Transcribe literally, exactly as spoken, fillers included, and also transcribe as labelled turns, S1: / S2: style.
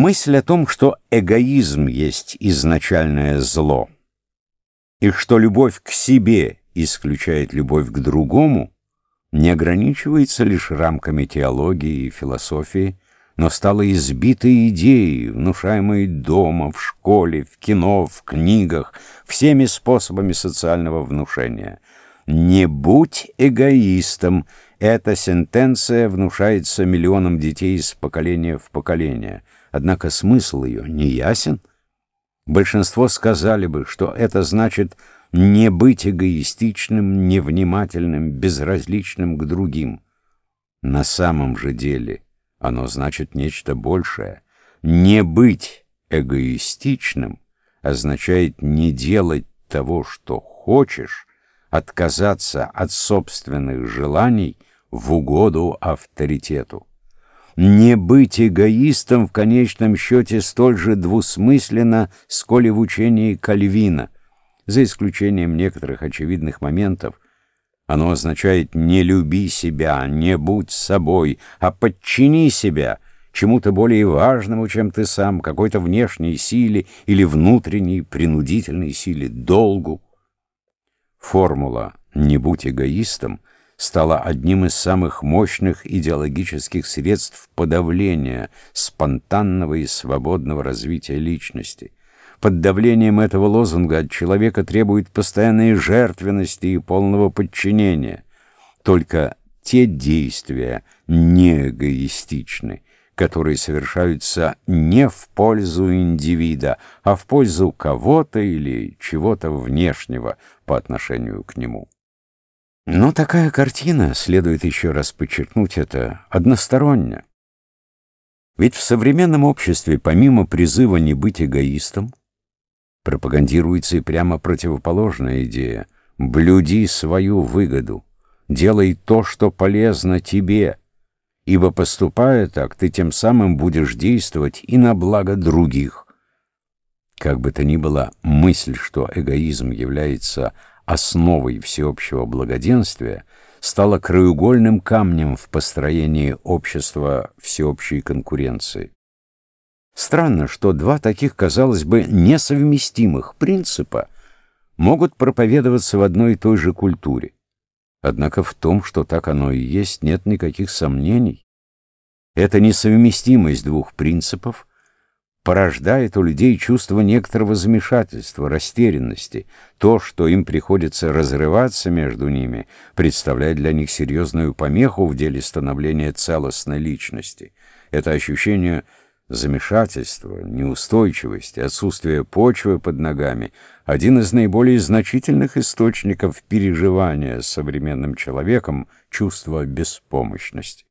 S1: Мысль о том, что эгоизм есть изначальное зло, и что любовь к себе исключает любовь к другому, не ограничивается лишь рамками теологии и философии, но стала избитой идеей, внушаемой дома, в школе, в кино, в книгах, всеми способами социального внушения. «Не будь эгоистом» — эта сентенция внушается миллионам детей из поколения в поколение. Однако смысл ее не ясен. Большинство сказали бы, что это значит не быть эгоистичным, невнимательным, безразличным к другим. На самом же деле оно значит нечто большее. Не быть эгоистичным означает не делать того, что хочешь, отказаться от собственных желаний в угоду авторитету. Не быть эгоистом в конечном счете столь же двусмысленно, сколь и в учении Кальвина. За исключением некоторых очевидных моментов, оно означает «не люби себя, не будь собой, а подчини себя чему-то более важному, чем ты сам, какой-то внешней силе или внутренней принудительной силе, долгу». Формула «не будь эгоистом» стала одним из самых мощных идеологических средств подавления спонтанного и свободного развития личности. Под давлением этого лозунга от человека требует постоянной жертвенности и полного подчинения. Только те действия не эгоистичны, которые совершаются не в пользу индивида, а в пользу кого-то или чего-то внешнего по отношению к нему. Но такая картина, следует еще раз подчеркнуть это, односторонняя. Ведь в современном обществе, помимо призыва не быть эгоистом, пропагандируется и прямо противоположная идея: «Блюди свою выгоду, делай то, что полезно тебе, ибо, поступая так, ты тем самым будешь действовать и на благо других». Как бы то ни было, мысль, что эгоизм является основой всеобщего благоденствия, стала краеугольным камнем в построении общества всеобщей конкуренции. Странно, что два таких, казалось бы, несовместимых принципа могут проповедоваться в одной и той же культуре. Однако в том, что так оно и есть, нет никаких сомнений. Эта несовместимость двух принципов порождает у людей чувство некоторого замешательства, растерянности. То, что им приходится разрываться между ними, представляет для них серьезную помеху в деле становления целостной личности. Это ощущение замешательства, неустойчивости, отсутствия почвы под ногами — один из наиболее значительных источников переживания современным человеком чувства беспомощности.